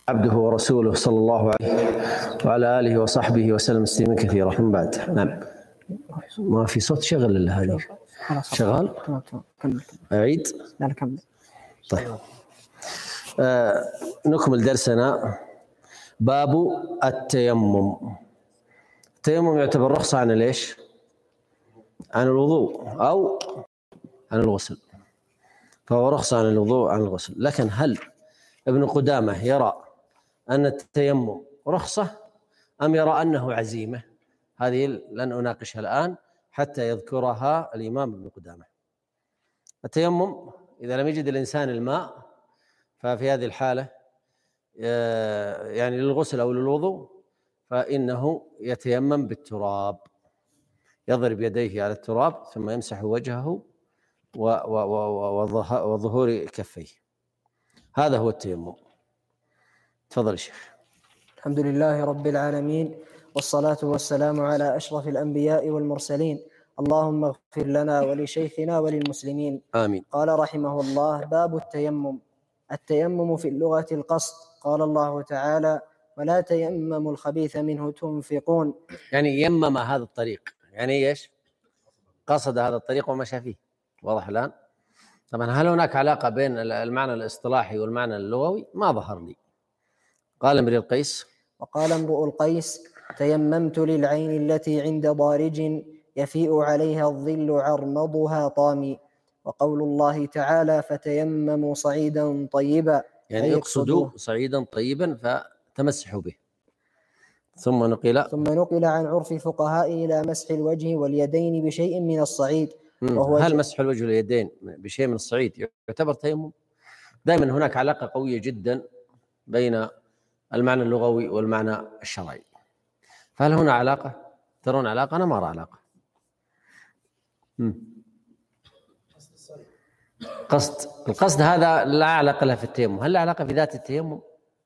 عبده ورسوله صلى الله عليه وعلى آله وصحبه وسلم تسليما كثيرا. من بعد. نعم. ما في صوت شغل إلا هذه. شغال؟ تمام. كمل. أعيد؟ لا كمل. طيب. نكمل درسنا. باب التيمم. التيمم يعتبر رخصة عن ليش؟ عن الوضوء أو عن الغسل. فهو رخصة عن الوضوء عن الغسل. لكن هل ابن قدامة يرى أن التيمم رخصة أم يرى أنه عزيمة؟ هذه لن أناقشها الآن حتى يذكرها الإمام ابن قدامة. التيمم إذا لم يجد الإنسان الماء ففي هذه الحالة يعني للغسل أو للوضوء فإنه يتيمم بالتراب، يضرب يديه على التراب ثم يمسح وجهه وظهور كفيه. هذا هو التيمم. تفضل يا شيخ. الحمد لله رب العالمين، والصلاة والسلام على أشرف الأنبياء والمرسلين. اللهم اغفر لنا ولشيخنا وللمسلمين. آمين. قال رحمه الله: باب التيمم. التيمم في اللغة القصد. قال الله تعالى: ولا تيمموا الخبيث منه تنفقون. يعني يمم هذا الطريق، يعني ايش؟ قصد هذا الطريق ومشى فيه. واضح الآن؟ طبعا هل هناك علاقة بين المعنى الاصطلاحي والمعنى اللغوي؟ ما ظهر لي. قال امرؤ القيس. وقال امرؤ القيس: تيممت للعين التي عند ضارج يفيء عليها الظل عرمضها طامي. وقول الله تعالى: فتيمموا صعيدا طيبا، يعني اقصدوا صعيدا طيبا فتمسحوا به. ثم نقل عن عرف الفقهاء إلى مسح الوجه واليدين بشيء من الصعيد. هل مسح الوجه واليدين بشيء من الصعيد يعتبر تيمم؟ دائما هناك علاقة قوية جدا بين المعنى اللغوي والمعنى الشرعي. فهل هنا علاقة؟ ترون علاقة؟ أنا ما أرى علاقة. القصد هذا لا علاقة له في التيمم. هل له علاقة في ذات التيمم؟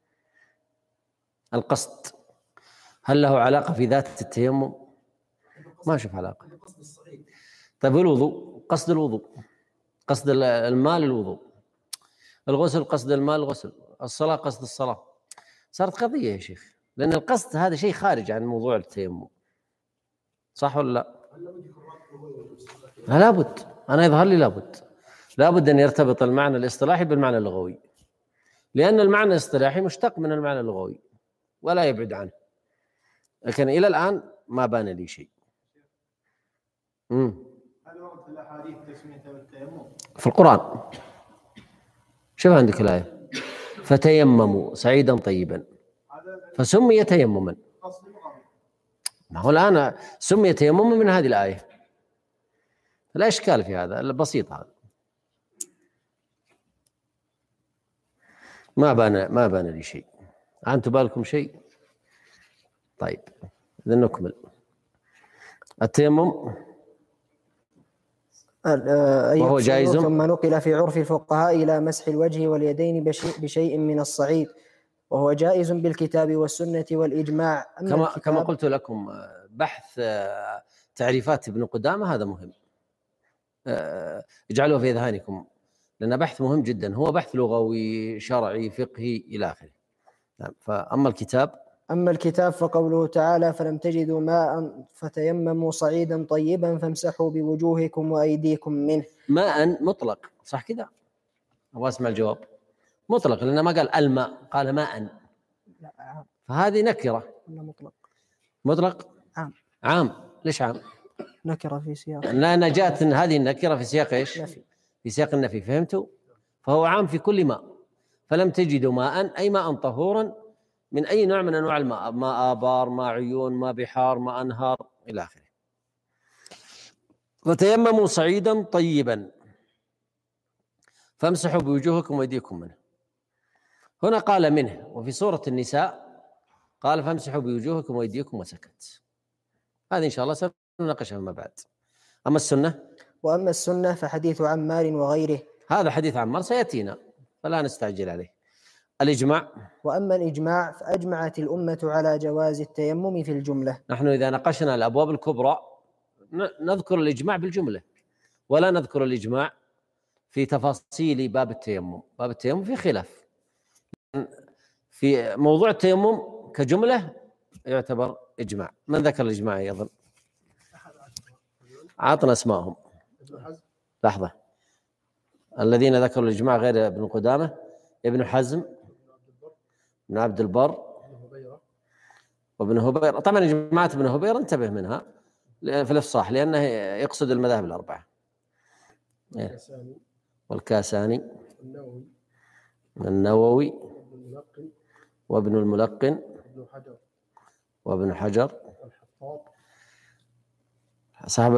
القصد هل له علاقة في ذات التيمم؟ ما أشوف علاقة. طيب الوضوء، قصد الوضوء، قصد الماء للوضوء، الغسل قصد الماء الغسل، الصلاة قصد الصلاة. صارت قضية يا شيخ، لأن القصد هذا شيء خارج عن موضوع التيمم. صح ولا لا؟ لابد. أنا يظهر لي لابد أن يرتبط المعنى الاصطلاحي بالمعنى اللغوي، لأن المعنى الاصطلاحي مشتق من المعنى اللغوي ولا يبعد عنه. لكن إلى الآن ما بان لي شيء. هل ورد في الأحاديث تسميته بالتيمم؟ في القرآن. شوف عندك الآية: فتيمموا صعيدا طيبا، فسمي تيمما. ما هو الآن سمي تيمما من هذه الآية، لا إشكال في هذا، البسيط هذا. ما بان لي شيء. أنتم بالكم شيء؟ طيب إذا نكمل. التيمم وهو جائز. ثم نقل في عرف الفقهاء إلى مسح الوجه واليدين بشيء من الصعيد، وهو جائز بالكتاب والسنة والإجماع. كما قلت لكم، بحث تعريفات ابن قدامة هذا مهم. اجعلوه في أذهانكم، لأن بحث مهم جدا. هو بحث لغوي شرعي فقهي إلى آخره. فأما الكتاب فقوله تعالى: فلم تجدوا ماء فتيمموا صعيدا طيبا فامسحوا بوجوهكم وأيديكم منه. ماء مطلق، صح كذا؟ أبغى أسمع الجواب. مطلق، لأنه ما قال الماء، قال ماء. فهذه نكرة. مطلق عام. ليش عام؟ نكرة في سياق. لا، جاءت هذه النكرة في سياق ايش؟ نفي. في سياق النفي. فهمتوا؟ فهو عام في كل ماء. فلم تجدوا ماء أي ماء طهورا من أي نوع من أنواع الماء، ماء آبار، ماء عيون، ماء بحار، ماء أنهار إلى آخره. فتيمموا صعيدا طيبا فامسحوا بوجوهكم وأيديكم منه. هنا قال منه، وفي سورة النساء قال فامسحوا بوجوهكم وأيديكم وسكت. هذه إن شاء الله سنناقشها فيما بعد. وأما السنة فحديث عمار وغيره. هذا حديث عمار سيأتينا فلا نستعجل عليه. الإجماع. وأما الإجماع فأجمعت الأمة على جواز التيمم في الجملة. نحن إذا ناقشنا الأبواب الكبرى نذكر الإجماع بالجملة، ولا نذكر الإجماع في تفاصيل باب التيمم. باب التيمم في خلاف في موضوع التيمم كجملة يعتبر إجماع. من ذكر الإجماع أيضا؟ عطنا اسمائهم. لحظة، الذين ذكروا الإجماع غير ابن قدامة: ابن حزم، ابن عبد البر، وابن هبير. طبعا إجماعات ابن هبير انتبه منها في الإفصاح لأنه يقصد المذاهب الأربعة. والكاساني والنووي وابن الملقن وابن حجر صاحب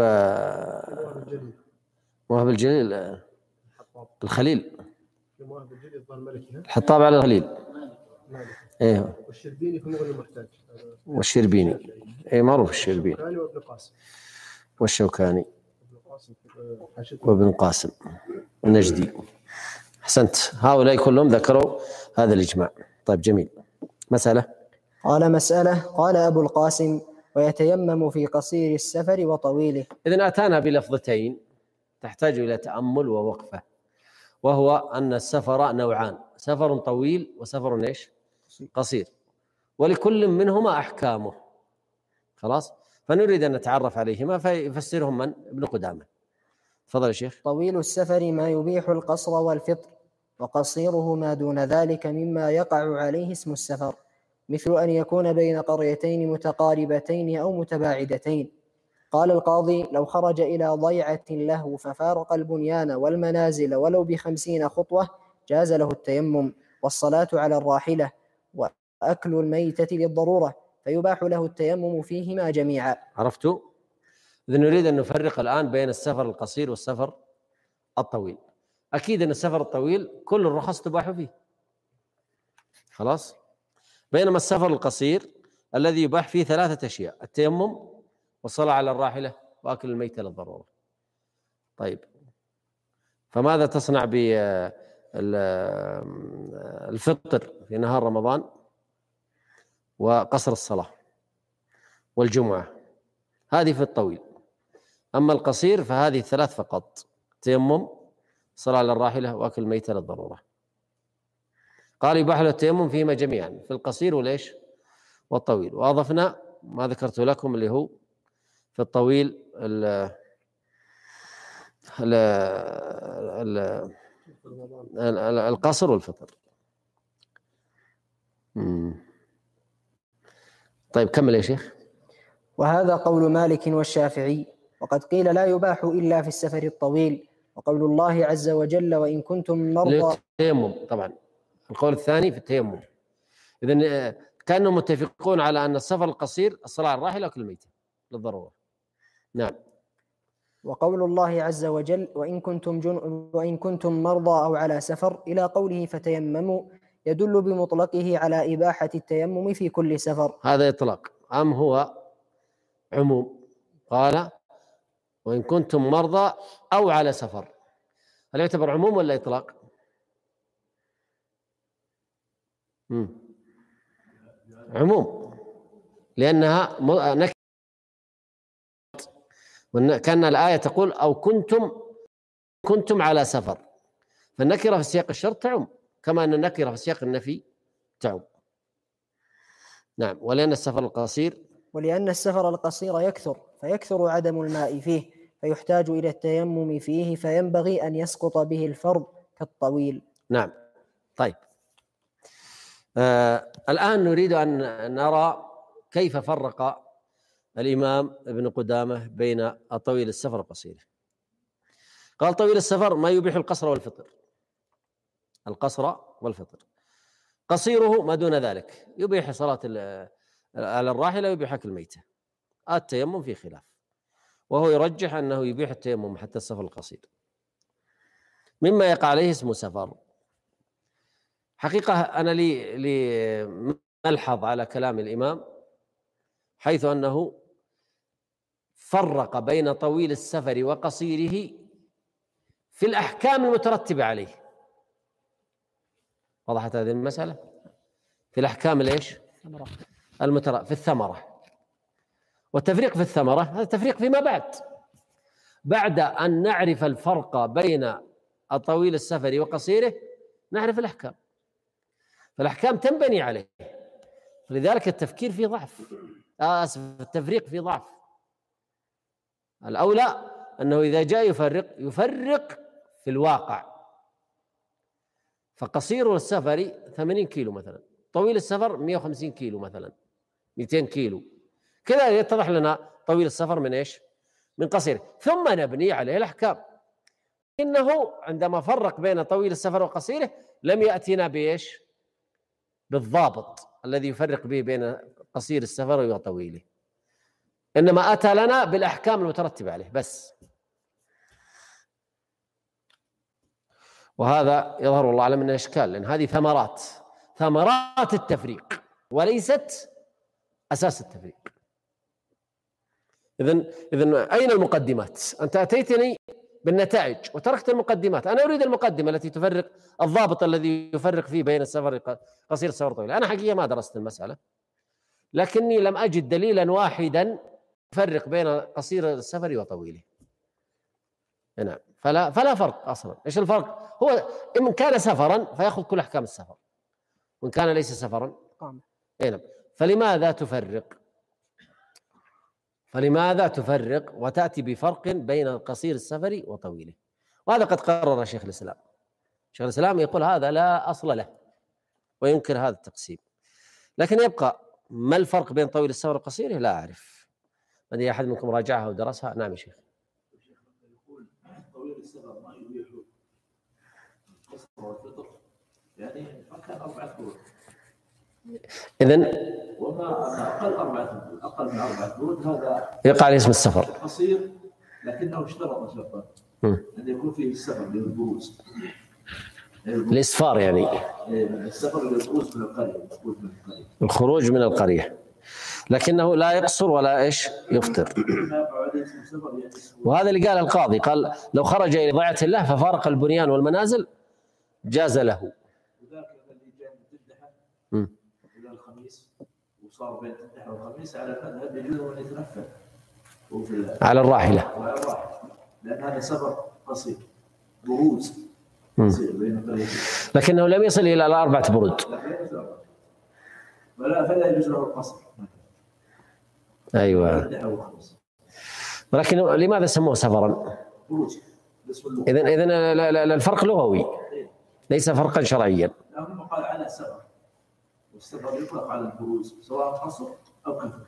مواهب الجليل الخليل، الحطاب على الخليل. ايه، والشربيني في مغني المحتاج. والشربيني ايه معروف، الشربيني وابن قاسم والشوكاني وابن قاسم النجدي. احسنت، هؤلاء كلهم ذكروا هذا الإجماع. طيب جميل. مسألة. قال أبو القاسم: ويتيمم في قصير السفر وطويله. إذن أتانا بلفظتين تحتاج إلى تأمل ووقفة، وهو أن السفر نوعان: سفر طويل وسفر إيش؟ قصير، ولكل منهما أحكامه. خلاص، فنريد أن نتعرف عليهما فيفسرهم من؟ ابن قدامة. تفضل يا شيخ. طويل السفر ما يبيح القصر والفطر، وقصيره ما دون ذلك مما يقع عليه اسم السفر، مثل أن يكون بين قريتين متقاربتين أو متباعدتين. قال القاضي: لو خرج إلى ضيعة له ففارق البنيان والمنازل ولو ب50 خطوة جاز له التيمم، والصلاة على الراحلة، وأكل الميتة للضرورة، فيباح له التيمم فيهما جميعا. عرفتوا؟ إذن نريد أن نفرق الآن بين السفر القصير والسفر الطويل. أكيد أن السفر الطويل كل الرخص تباح فيه، خلاص، بينما السفر القصير الذي يباح فيه 3 أشياء: التيمم، والصلاة على الراحلة، وأكل الميتة للضرورة. طيب، فماذا تصنع بالفطر في نهار رمضان وقصر الصلاة والجمعة؟ هذه في الطويل. أما القصير فهذه 3 فقط: تيمم، صلاة على الراحلة، وأكل الميتة للضرورة. قال يباح له التيمم فيهما جميعا، في القصير والإيش؟ والطويل. وأضفنا ما ذكرت لكم اللي هو في الطويل القصر والفطر. طيب كمل يا شيخ. وهذا قول مالك والشافعي، وقد قيل لا يباح إلا في السفر الطويل، وقول الله عز وجل: وإن كنتم مرضى. التيمم طبعا، القول الثاني في التيمم. إذن كانوا متفقون على أن السفر القصير الصلاة على الراحلة وأكل الميتة للضرورة. نعم. وقول الله عز وجل: وإن كنتم مرضى أو على سفر، إلى قوله فتيمموا، يدل بمطلقه على إباحة التيمم في كل سفر. هذا إطلاق أم هو عموم؟ قال وإن كنتم مرضى أو على سفر، هل يعتبر عموم ولا إطلاق؟ عموم، لأنها نكرة، كأن الآية تقول أو كنتم على سفر، فالنكرة في سياق الشرط تعم، كما أن النكرة في سياق النفي تعم. نعم. ولأن السفر القصير يكثر، فيكثر عدم الماء فيه، فيحتاج إلى التيمم فيه، فينبغي أن يسقط به الفرض كالطويل. نعم. طيب، الآن نريد أن نرى كيف فرق الإمام ابن قدامة بين الطويل السفر والقصير. قال طويل السفر ما يبيح القصر والفطر، القصر والفطر. قصيره ما دون ذلك، يبيح صلاة على الراحلة، يبيح أكل الميتة. التيمم في خلاف، وهو يرجح أنه يبيح التيمم حتى السفر القصير، مما يقع عليه اسم سفر. حقيقة أنا لي ملحظ على كلام الإمام، حيث أنه فرق بين طويل السفر وقصيره في الأحكام المترتبة عليه. وضحت هذه المسألة؟ في الأحكام ليش؟ في الثمرة. والتفريق في الثمرة هذا تفريق فيما بعد أن نعرف الفرق بين الطويل السفر وقصيره نعرف الأحكام. فالأحكام تنبني عليه، لذلك التفكير فيه ضعف، التفريق فيه ضعف. الأولى أنه إذا جاء يفرق في الواقع، فقصير السفر 80 كيلو مثلا، طويل السفر 150 كيلو مثلا، 200 كيلو، كذا يتضح لنا طويل السفر من إيش؟ من قصير، ثم نبني عليه الأحكام. إنه عندما فرق بين طويل السفر وقصيره لم يأتنا بإيش؟ بالضابط الذي يفرق به بين قصير السفر وطويله، إنما أتى لنا بالأحكام المترتبة عليه بس. وهذا يظهر والله أعلم أنه إشكال، لأن هذه ثمرات التفريق وليست أساس التفريق. إذن أين المقدمات؟ أنت أتيتني بالنتائج وتركت المقدمات. أنا أريد المقدمة التي تفرق، الضابط الذي يفرق فيه بين السفر قصير السفر طويل. أنا حقيقة ما درست المسألة، لكني لم أجد دليلا واحدا يفرق بين قصير السفر وطويله. نعم، فلا فرق أصلا. إيش الفرق؟ هو إن كان سفرا فيأخذ كل أحكام السفر، وإن كان ليس سفرا نعم. فلماذا تفرق وتأتي بفرق بين قصير السفر وطويله؟ وهذا قد قرر شيخ الإسلام. شيخ الإسلام يقول هذا لا أصل له وينكر هذا التقسيم، لكن يبقى ما الفرق بين طويل السفر وقصيره؟ لا أعرف. هذه أحد منكم راجعها ودرسها؟ نعم يا شيخ. يقول طويل السفر ما يبيح القصر والفطر، يعني كان 4 برود. إذن وما أقل من 4 برود هذا يقع عليه اسم السفر قصير، لكنه اشترط شرطا أن يكون فيه السفر للبروز، الإسفار، يعني السفر للبروز من القرية، الخروج من القرية، لكنه لا يقصر ولا إيش يفطر. وهذا اللي قال القاضي، قال لو خرج إلى ضيعة الله ففارق البنيان والمنازل جاز له. وذاك الذي جاء من تدحى إلى الخميس وصار بين تدحى والخميس على المذهب يجوز أن يتنفل على الراحلة، لأن هذا سفر قصير بروز قصير بين القريتين، لكنه لم يصل إلى 4 برود، فلا يجوز له القصر. أيوة. ولكن لماذا سموه سفرا؟ إذن الفرق لغوي ليس فرقا شرعيا. هم قال على السفر، والسفر يطلق على البروز سواء قصر أو كفر.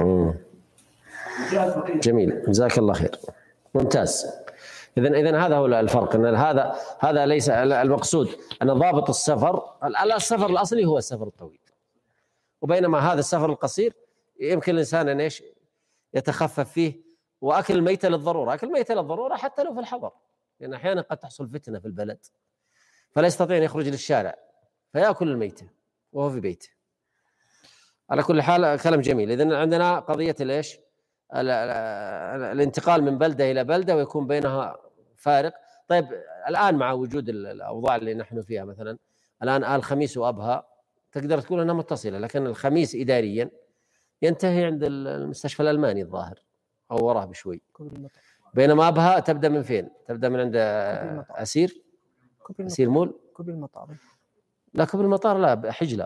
جميل، جزاك الله خير، ممتاز. إذن هذا هو الفرق، أن هذا ليس المقصود أن ضابط السفر الأصلي هو السفر الطويل، وبينما هذا السفر القصير يمكن الإنسان أن إيش يتخفف فيه. وأكل الميتة للضرورة، أكل الميتة للضرورة حتى لو في الحضر، لأن أحيانا قد تحصل فتنة في البلد فلا يستطيع أن يخرج للشارع فيأكل الميتة وهو في بيته. على كل حال كلام جميل. إذن عندنا قضية الإيش الانتقال من بلدة إلى بلدة ويكون بينها فارق. طيب الآن مع وجود الأوضاع اللي نحن فيها، مثلا الآن الخميس وأبها تقدر تقول أنها متصلة، لكن الخميس إداريا ينتهي عند المستشفى الألماني الظاهر أو وراه بشوي، بينما أبها تبدأ من فين؟ تبدأ من عند أسير مول كوبري المطار. لا كوبري المطار لا، حجلة.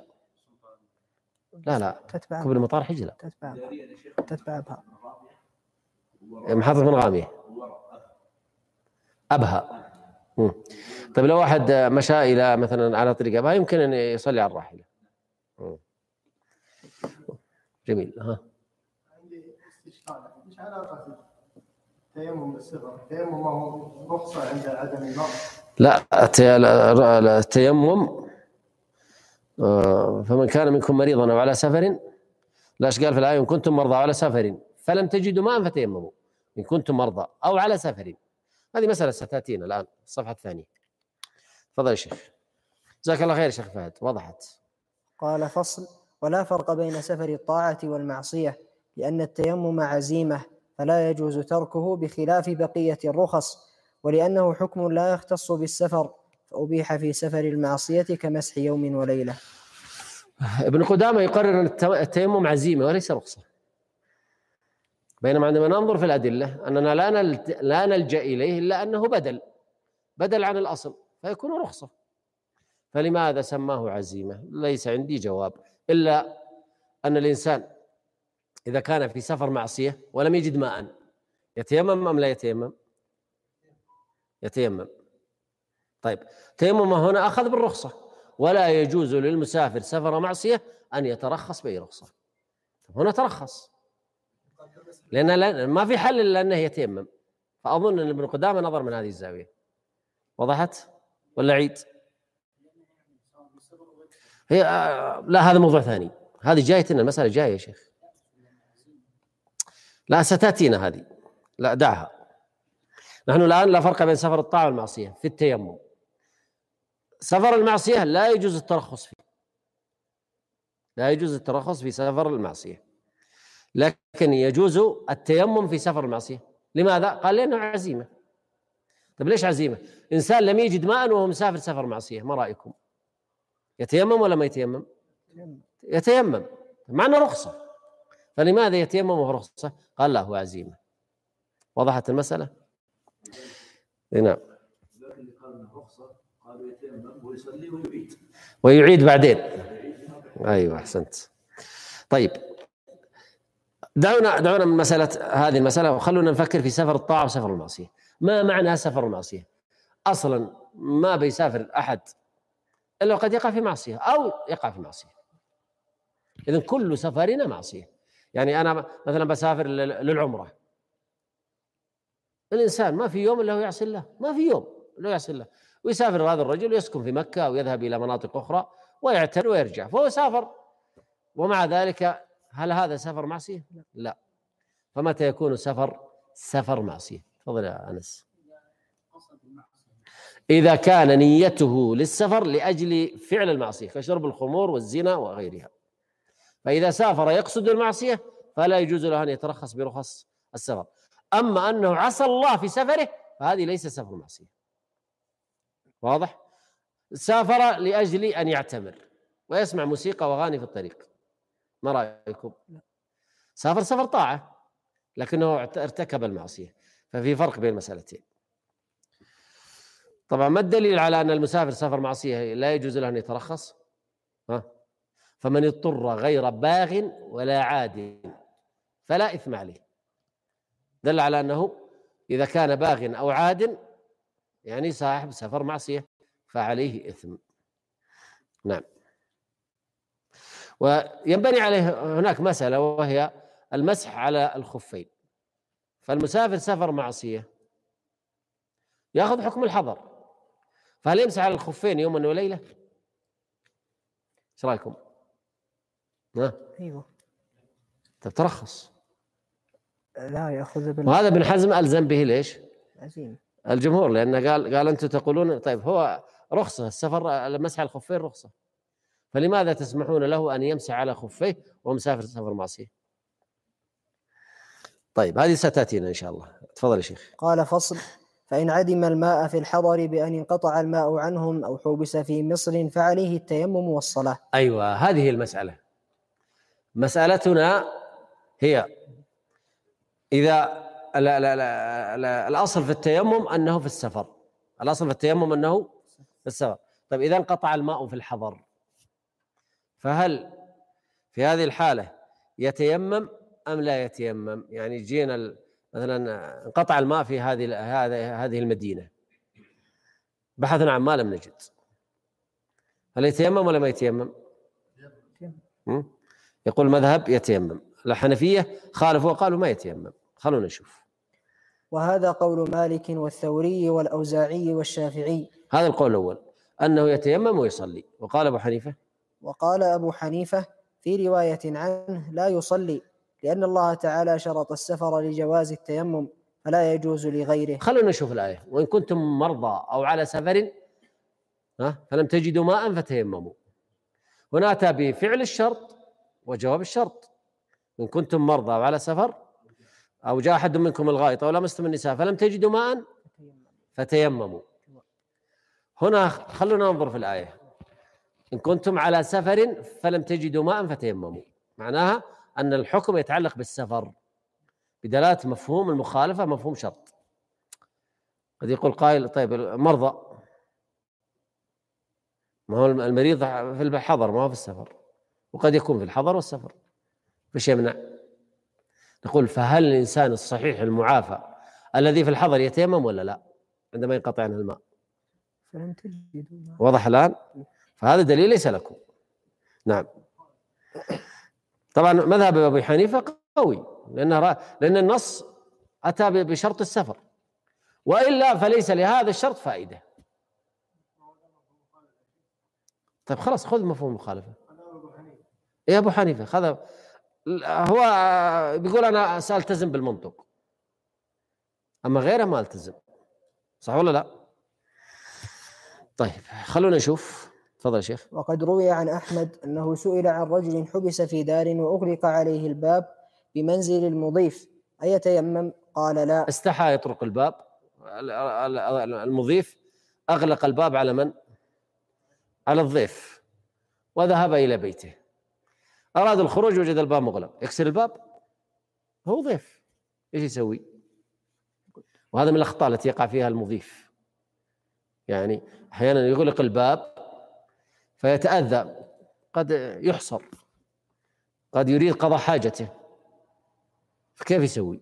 لا كوبري المطار حجلة، تتبع أبها، محطة منغامية أبها. طيب لو واحد مشى إلى مثلا على طريق أبها يمكن أن يصلي على الراحلة. جميل. عندي استشكال، ايش علاقة التيمم بالسفر؟ التيمم هو رخصة عند عدم النقص. لا، التيمم فمن كان منكم مريضا أو على سفر، لاش قال في الآية إن كنتم مرضى على سفر فلم تجدوا ماء فتيمموا، إن كنتم مرضى أو على سفر. هذه مسألة ستأتينا الآن الصفحة الثانية. تفضل يا شيخ. جزاك الله خير يا شيخ فهد، وضحت. قال فصل: ولا فرق بين سفر الطاعة والمعصية، لأن التيمم عزيمة فلا يجوز تركه بخلاف بقية الرخص، ولأنه حكم لا يختص بالسفر فأبيح في سفر المعصية كمسح يوم وليلة. ابن قدامة يقرر أن التيمم عزيمة وليس رخصة، بينما عندما ننظر في الأدلة أننا لا نلجأ إليه إلا أنه بدل عن الأصل فيكون رخصة. فلماذا سماه عزيمة؟ ليس عندي جواب إلا أن الإنسان إذا كان في سفر معصية ولم يجد ماء يتيمم أم لا يتيمم؟ يتيمم. طيب تيمم هنا أخذ بالرخصة، ولا يجوز للمسافر سفر معصية أن يترخص بأي رخصة. هنا ترخص لأن ما في حل إلا أنه يتيمم. فأظن أن ابن قدامة نظر من هذه الزاوية. وضحت ولا عيد؟ هي لا، هذا موضوع ثاني. هذه جايتنا المسألة جاية يا شيخ. لا ستأتينا هذه، لا دعها. نحن الآن لا فرق بين سفر الطاعة والمعصية في التيمم. سفر المعصية لا يجوز الترخص فيه، لا يجوز الترخص في سفر المعصية، لكن يجوز التيمم في سفر المعصية. لماذا؟ قال لأنه عزيمة. طيب ليش عزيمة؟ إنسان لم يجد ماء وهو مسافر سفر معصية، ما رأيكم؟ يتيمم ولا ما يتيمم؟ يتيمم، مع أنه رخصة. فلماذا يتيمم وهو رخصة؟ قال لا، هو عزيمة. وضحت المسألة؟ نعم. اللي قال انه رخصه قالوا يتيمم ويصلي ويعيد ويعيد بعدين. ايوه احسنت. طيب دعونا من هذه المسألة وخلونا نفكر في سفر الطاعة وسفر المعصية. ما معنى سفر المعصية؟ اصلا ما بيسافر احد الا وقد يقع في معصية او يقع في معصية. اذن كل سفرنا معصية. يعني انا مثلا بسافر للعمرة، الانسان ما في يوم الا هو يعصي الله، ما في يوم الا يعصي الله. ويسافر هذا الرجل يسكن في مكة أو يذهب إلى مناطق أخرى ويعتمر ويرجع، فهو سافر. ومع ذلك هل هذا سفر معصية؟ لا. فمتى يكون سفر معصية؟ تفضل يا أنس. إذا كان نيته للسفر لأجل فعل المعصية كشرب الخمور والزنا وغيرها، فإذا سافر يقصد المعصية فلا يجوز له أن يترخص برخص السفر. أما أنه عصى الله في سفره فهذه ليس سفر معصية. واضح؟ سافر لأجل أن يعتمر ويسمع موسيقى وأغاني في الطريق، ما رأيكم؟ سافر سفر طاعة لكنه ارتكب المعصية، ففي فرق بين المسألتين. طبعا ما الدليل على أن المسافر سفر معصية لا يجوز له أن يترخص؟ فمن اضطر غير باغ ولا عاد فلا إثم عليه. دل على أنه إذا كان باغ أو عاد يعني صاحب سفر معصية فعليه إثم. نعم. وينبني عليه هناك مسألة وهي المسح على الخفين. فالمسافر سفر معصية يأخذ حكم الحضر، فهل يمسح على الخفين يوما وليلة؟ ايش رايكم؟ ايوه تترخص. لا ياخذ وهذا ابن حزم ألزم به ليش؟ عزيمة الجمهور، لأنه قال أنتم تقولون طيب هو رخصة السفر، المسح على الخفين رخصة، فلماذا تسمحون له أن يمسح على خفيه وهو مسافر سفر معصية؟ طيب هذه ستأتينا إن شاء الله. تفضل يا شيخ. قال فصل: فإن عدم الماء في الحضر بأن انقطع الماء عنهم أو حبس في مصر فعليه التيمم والصلاة. أيوة، هذه المسألة. مسألتنا هي إذا الأصل في التيمم أنه في السفر، الأصل في التيمم أنه في السفر. طيب إذا انقطع الماء في الحضر فهل في هذه الحالة يتيمم أم لا يتيمم؟ يعني جينا مثلا انقطع الماء في هذه المدينة، بحثنا عن ماء لم نجد، هل يتيمم ولا ما يتيمم؟ يقول مذهب يتيمم. الحنفية خالفوا وقالوا ما يتيمم. خلونا نشوف. وهذا قول مالك والثوري والأوزاعي والشافعي. هذا القول الأول أنه يتيمم ويصلي. وقال أبو حنيفة، وقال أبو حنيفة في رواية عنه لا يصلي، لأن الله تعالى شرط السفر لجواز التيمم فلا يجوز لغيره. خلونا نشوف الآية: وإن كنتم مرضى أو على سفر فلم تجدوا ماء فتيمموا. هنا أتى بفعل الشرط وجواب الشرط: إن كنتم مرضى أو على سفر أو جاء أحد منكم الغائط أو لمستم النساء فلم تجدوا ماء فتيمموا. هنا خلونا ننظر في الآية: إن كنتم على سفر فلم تجدوا ماء فتيمموا، معناها أن الحكم يتعلق بالسفر بدلالة مفهوم المخالفة، مفهوم شرط. قد يقول قائل طيب مرضى، ما هو المريض في الحضر ما هو في السفر، وقد يكون في الحضر والسفر، فش يمنع؟ نقول فهل الإنسان الصحيح المعافى الذي في الحضر يتيمم ولا لا عندما ينقطع عنه الماء؟ فلم تجدوا ماء. واضح الآن؟ فهذا دليل ليس لكم. نعم. طبعا مذهب أبي حنيفة قوي، لأن النص أتى بشرط السفر، وإلا فليس لهذا الشرط فائدة. طيب خلاص خذ مفهوم المخالفة. يا أبو حنيفة خذ، هو بيقول أنا سألتزم بالمنطق، أما غيره ما ألتزم، صح ولا لا؟ طيب خلونا نشوف، تفضل يا شيخ. وقد روي عن أحمد أنه سئل عن رجل حبس في دار وأغلق عليه الباب بمنزل المضيف أيتيمم؟ قال لا. استحى يطرق الباب، المضيف أغلق الباب على من؟ على الضيف، وذهب إلى بيته، أراد الخروج وجد الباب مغلق، يكسر الباب؟ هو ضيف، إيش يسوي؟ وهذا من الأخطاء التي يقع فيها المضيف، يعني أحيانا يغلق الباب فيتأذى، قد يحصر، قد يريد قضاء حاجته، فكيف يسوي؟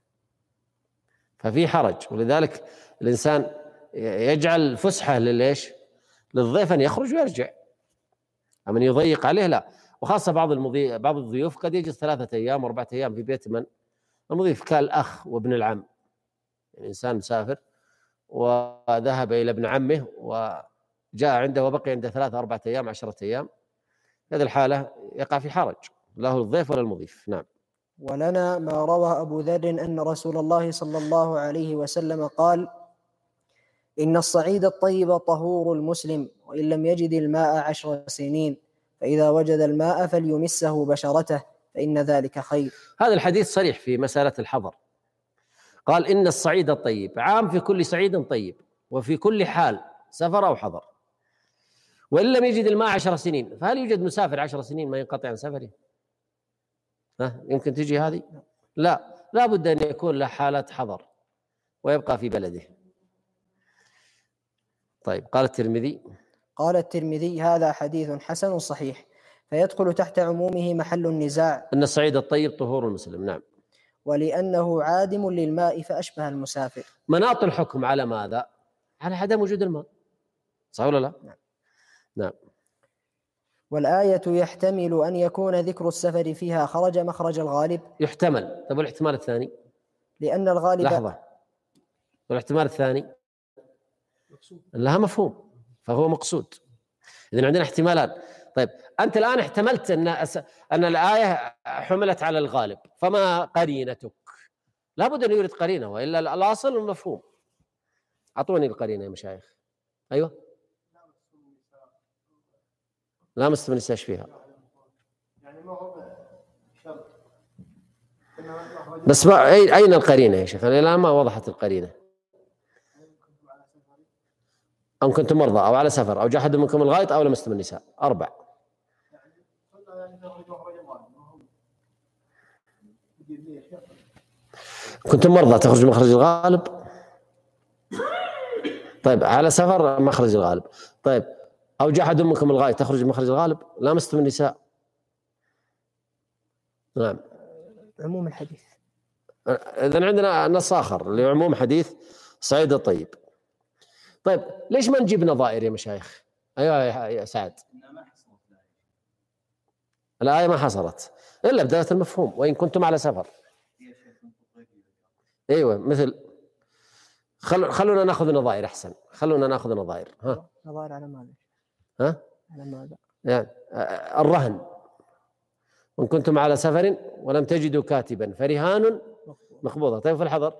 ففي حرج. ولذلك الإنسان يجعل فسحة للإيش؟ للضيف أن يخرج ويرجع، أما يضيق عليه لا. وخاصة بعض الضيوف قد يجلس 3 أيام و4 أيام في بيت من؟ المضيف، كالأخ وابن العم، يعني إنسان مسافر وذهب إلى ابن عمه وجاء عنده وبقي عنده 3 4 أيام 10 أيام، هذه الحالة يقع في حرج، له الضيف ولا المضيف. نعم. ولنا ما روى أبو ذر أن رسول الله صلى الله عليه وسلم قال: إن الصعيد الطيب طهور المسلم، وإن لم يجد الماء 10 سنين، فإذا وجد الماء فليمسه بشرته، فإن ذلك خير. هذا الحديث صريح في مسألة الحضر، قال إن الصعيد الطيب عام في كل صعيد طيب، وفي كل حال سفر أو حضر. وإن لم يجد الماء 10 سنين، فهل يوجد مسافر 10 سنين ما ينقطع عن سفره؟ يمكن تجي هذه؟ لا بد أن يكون له حالة حضر ويبقى في بلده. طيب قال الترمذي هذا حديث حسن صحيح، فيدخل تحت عمومه محل النزاع أن الصعيد الطيب طهور المسلم. نعم. ولأنه عادم للماء فأشبه المسافر. مناط الحكم على ماذا؟ على عدم وجود الماء، صح ولا لا؟ نعم. والآية يحتمل أن يكون ذكر السفر فيها خرج مخرج الغالب. يحتمل. طيب والاحتمال الثاني؟ لأن الغالب. لحظة، والاحتمال الثاني لها مفهوم فهو مقصود. إذن عندنا احتمالات. طيب أنت الآن احتملت أن الآية حملت على الغالب، فما قرينتك؟ لابد أن يورد قرينة، وإلا الأصل المفهوم. أعطوني القرينة يا مشايخ. أيوة. لا مست من الساش فيها، يعني ما هو شرط. بس أين القرينة يا شيخ؟ الآن ما وضحت القرينة. أم كنتم مرضى أو على سفر أو جاء أحد منكم الغائط أو لمستم النساء، 4. كنتم مرضى تخرج مخرج الغالب. طيب على سفر مخرج الغالب. طيب أو جاء أحد منكم الغائط تخرج مخرج الغالب، لمستم النساء. نعم. عموم الحديث. إذن عندنا نص آخر لعموم حديث صعيد الطيب. طيب ليش ما نجيب نظائر يا مشايخ؟ أيوة يا سعد. الآية ما حصلت إلا بداية المفهوم، وإن كنتم على سفر. أيوة مثل خلونا نأخذ نظائر أحسن. خلونا نأخذ نظائر. نظائر على ماذا؟ على ماذا؟ يعني الرهن، وإن كنتم على سفر ولم تجدوا كاتبا فرهان مقبوضة. طيب في الحضر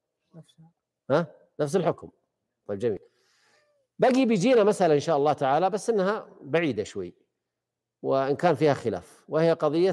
نفس الحكم. طيب جميل. بقي بيجينا مسألة إن شاء الله تعالى، بس إنها بعيدة شوي وإن كان فيها خلاف، وهي قضية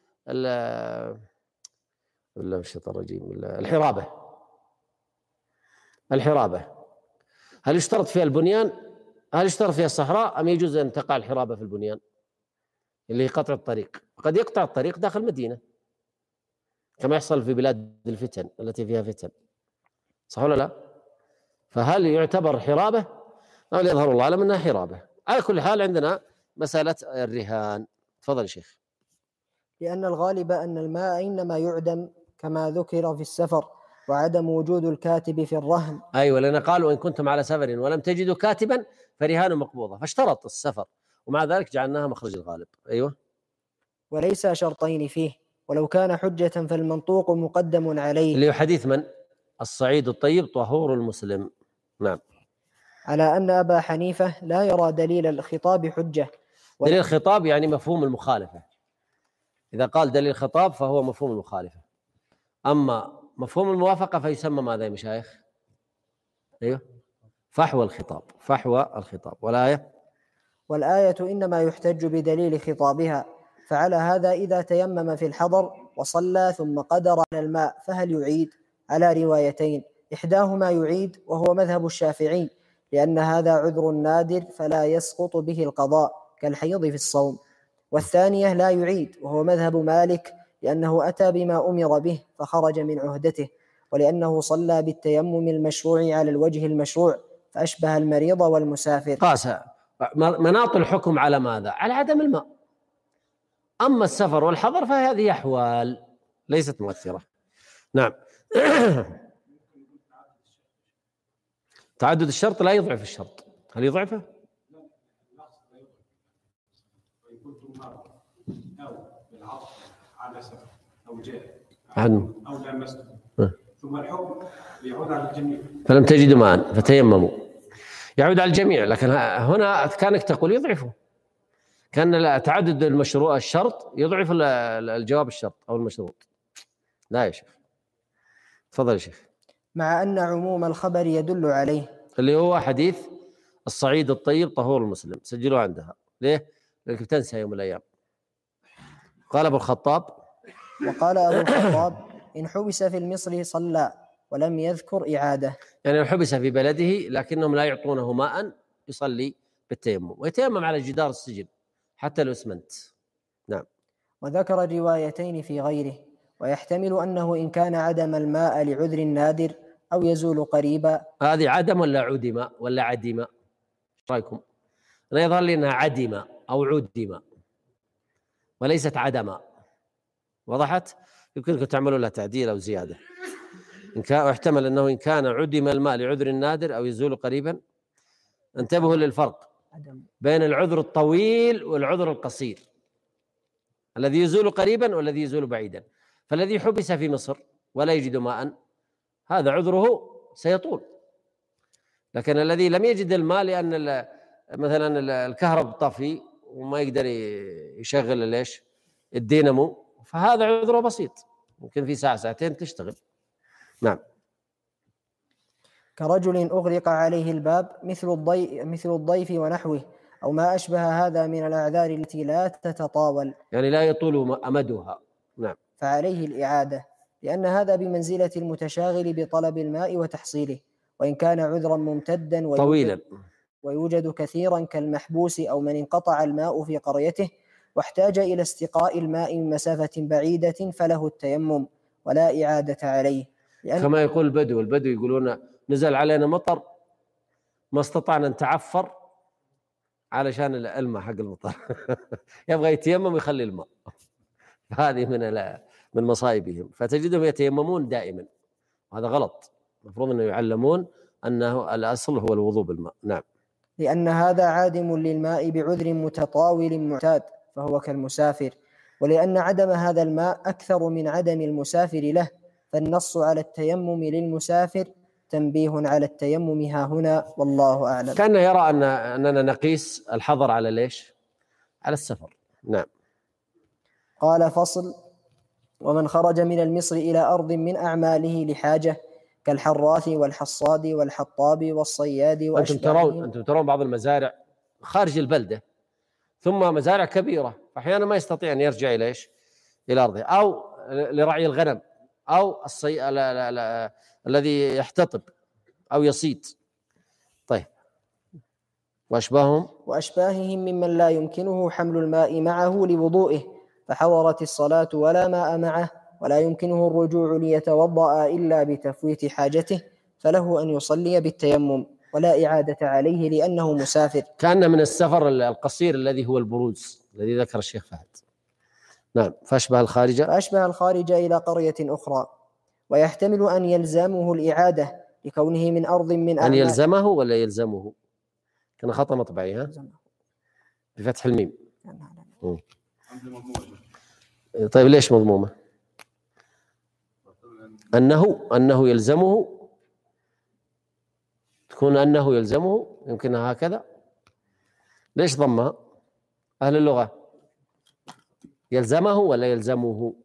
الحرابة. هل يشترط فيها البنيان؟ هل يشترط فيها الصحراء أم يجوز أن تقع الحرابة في البنيان اللي هي قطع الطريق؟ قد يقطع الطريق داخل المدينة كما يحصل في بلاد الفتن التي فيها فتن، صح ولا لا؟ فهل يعتبر حرابة؟ أو يظهر الله أعلم أنها حرابة، على كل حال عندنا مسألة الرهان. تفضل يا شيخ. لأن الغالب أن الماء إنما يعدم كما ذكر في السفر، وعدم وجود الكاتب في الرهن. أيوة، لأن قالوا إن كنتم على سفر ولم تجدوا كاتبا فرهان مقبوضة، فاشترط السفر ومع ذلك جعلناها مخرج الغالب. أيوة. وليس شرطين فيه، ولو كان حجة فالمنطوق مقدم عليه. اللي هو حديث من؟ الصعيد الطيب طهور المسلم. نعم. على أن أبا حنيفة لا يرى دليل الخطاب حجة. دليل الخطاب يعني مفهوم المخالفة. إذا قال دليل الخطاب فهو مفهوم المخالفة. أما مفهوم الموافقة فيسمى ماذا يا مشايخ؟ أيوه، فحوى الخطاب. فحوى الخطاب. والآية إنما يحتج بدليل خطابها. فعلى هذا إذا تيمم في الحضر وصلى ثم قدر على الماء فهل يعيد؟ على روايتين، إحداهما يعيد وهو مذهب الشافعي، لأن هذا عذر نادر فلا يسقط به القضاء كالحيض في الصوم، والثانية لا يعيد وهو مذهب مالك، لأنه أتى بما أمر به فخرج من عهدته، ولأنه صلى بالتيمم المشروع على الوجه المشروع فأشبه المريض والمسافر. قاس مناط الحكم على ماذا؟ على عدم الماء. أما السفر والحضر فهذه أحوال ليست مؤثرة. نعم. تعدد الشرط لا يضعف الشرط. هل يضعفه؟ أو لامسته ثم الحكم يعود على الجميع فلم تجدوا ماء فتيمموا، يعود على الجميع. لكن هنا كانك تقول يضعفه، كان تعدد المشروع الشرط يضعف الجواب الشرط أو المشروط. لا يا شيخ. تفضل يا شيخ. مع أن عموم الخبر يدل عليه، اللي هو حديث الصعيد الطيب طهور المسلم. سجلوا عندها. ليه؟ لأنك بتنسى يوم من الأيام. قال أبو الخطاب. وقال أبو الخطاب إن حبس في المصر صلى ولم يذكر إعادة. يعني لو حبس في بلده لكنهم لا يعطونه ماء يصلي بالتيمم، ويتيمم على جدار السجن حتى الأسمنت. نعم. وذكر روايتين في غيره، ويحتمل أنه إن كان عدم الماء لعذر نادر أو يزول قريبا. هذه عدم ولا عدم ولا عدم؟ ايش رايكم؟ انا يظهر لي انها عدم او عدم وليست عدم. وضحت؟ يمكنكم تعملوا لها تعديل او زياده. ان كان يحتمل انه ان كان عدم الماء لعذر نادر او يزول قريبا. انتبهوا للفرق بين العذر الطويل والعذر القصير، الذي يزول قريبا والذي يزول بعيدا. فالذي حبس في مصر ولا يجد ماء هذا عذره سيطول، لكن الذي لم يجد الماء لأن مثلا الكهرب طفي وما يقدر يشغل ليش الدينامو، فهذا عذره بسيط، ممكن في ساعة ساعتين تشتغل. نعم. كرجل أغلق عليه الباب مثل الضيف ونحوه، أو ما أشبه هذا من الأعذار التي لا تتطاول، يعني لا يطول أمدها. نعم. فعليه الإعادة، لأن هذا بمنزلة المتشاغل بطلب الماء وتحصيله، وإن كان عذرا ممتدا طويلا ويوجد كثيرا كالمحبوس أو من انقطع الماء في قريته واحتاج إلى استقاء الماء من مسافة بعيدة فله التيمم ولا إعادة عليه. كما يقول البدو يقولون نزل علينا مطر ما استطعنا نتعفر علشان الماء حق المطر يبغى يتيمم ويخلي الماء. هذه من مصائبهم، فتجدهم يتيممون دائما، وهذا غلط. المفروض أنه يعلمون أنه الأصل هو الوضوء بالماء. نعم. لأن هذا عادم للماء بعذر متطاول معتاد فهو كالمسافر، ولأن عدم هذا الماء أكثر من عدم المسافر له، فالنص على التيمم للمسافر تنبيه على التيمم ها هنا، والله أعلم. كان يرى أننا نقيس الحظر على ليش؟ على السفر. نعم. قال فصل: ومن خرج من المصر إلى أرض من أعماله لحاجة كالحراث والحصاد والحطاب والصياد وأشباههم. أنتم ترون بعض المزارع خارج البلدة ثم مزارع كبيرة، فأحيانا ما يستطيع أن يرجع إلى أرضه، أو لرعي الغنم، أو الذي يحتطب أو يصيد. طيب، وأشباههم ممن لا يمكنه حمل الماء معه لوضوئه فحضرت الصلاة ولا ماء معه، ولا يمكنه الرجوع ليتوضأ إلا بتفويت حاجته، فله أن يصلي بالتيمم، ولا إعادة عليه لأنه مسافر. كان من السفر القصير الذي هو البروز الذي ذكر الشيخ فهد. نعم. فأشبه الخارج إلى قرية أخرى. ويحتمل أن يلزمه الإعادة لكونه من أرض من أن يلزمه ولا يلزمه؟ كان خطأ مطبعي ها؟ بفتح الميم. طيب ليش مضمومة؟ أنه يلزمه، تكون أنه يلزمه، يمكنها هكذا. ليش ضمها؟ أهل اللغة يلزمه ولا يلزمه؟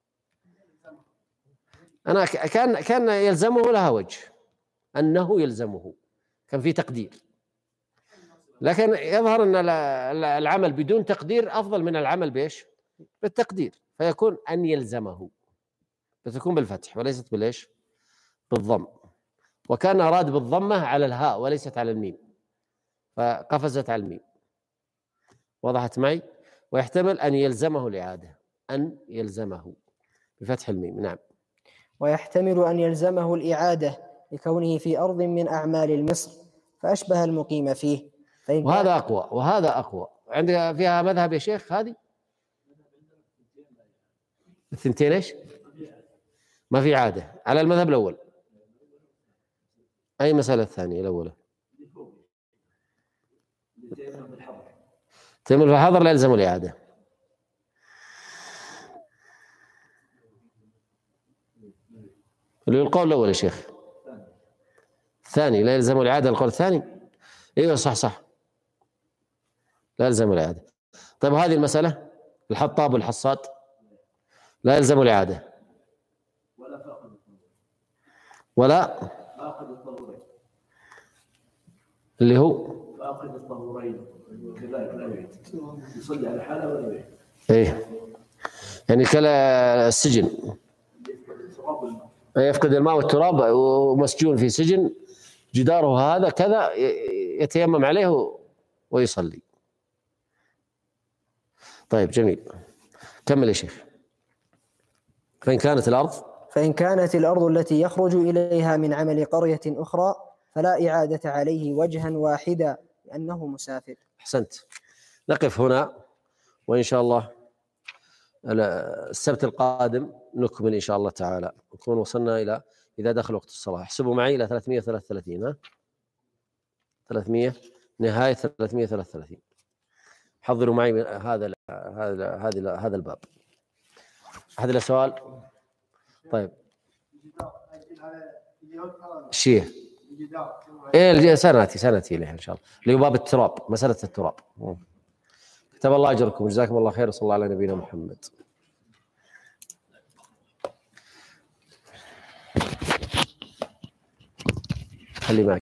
أنا كان يلزمه لها وجه، أنه يلزمه كان في تقدير، لكن يظهر أن العمل بدون تقدير أفضل من العمل بإيش؟ بالتقدير، فيكون أن يلزمه، فتكون بالفتح وليست بالإيش؟ بالضم. وكان أراد بالضمة على الهاء وليست على الميم، فقفزت على الميم. وضحت معي؟ ويحتمل أن يلزمه الإعادة، أن يلزمه بفتح الميم. نعم. ويحتمل أن يلزمه الإعادة لكونه في أرض من أعمال المصر فأشبه المقيم فيه. وهذا أقوى وهذا أقوى. عندك فيها مذهب يا شيخ هذه؟ الثنتين إيش؟ ما في عادة على المذهب الأول. أي مسألة الثانية الأولى؟ تيمم بالحضر لا يلزم الإعادة. اللي القول الأول يا شيخ. الثاني لا يلزم الإعادة، القول الثاني. ايوه صح لا يلزم الإعادة. طيب هذه المسألة الحطاب والحصاد لا يلزم الإعادة ولا فاقد الطهورين، اللي هو فاقد الطهورين كذلك لا يعيد، يصلي على حاله ولا يعيد. ايه يعني كلا السجن يفقد الماء والتراب ومسجون في سجن جداره هذا كذا، يتيمم عليه ويصلي. طيب جميل، كمل يا شيخ. فإن كانت الأرض التي يخرج إليها من عمل قرية أخرى فلا إعادة عليه وجها واحدا لأنه مسافر. أحسنت. نقف هنا، وإن شاء الله السبت القادم نكمل إن شاء الله تعالى، نكون وصلنا إلى إذا دخل وقت الصلاة. احسبوا معي إلى 333 ها 300 نهاية 333. حضروا معي هذا الباب. أحد له سؤال؟ طيب شيء إيه سنأتي إليه إن شاء الله، اللي هو باب التراب، مسألة التراب. كتب الله أجركم وجزاكم الله خير، وصلى الله على نبينا محمد. خلي معك.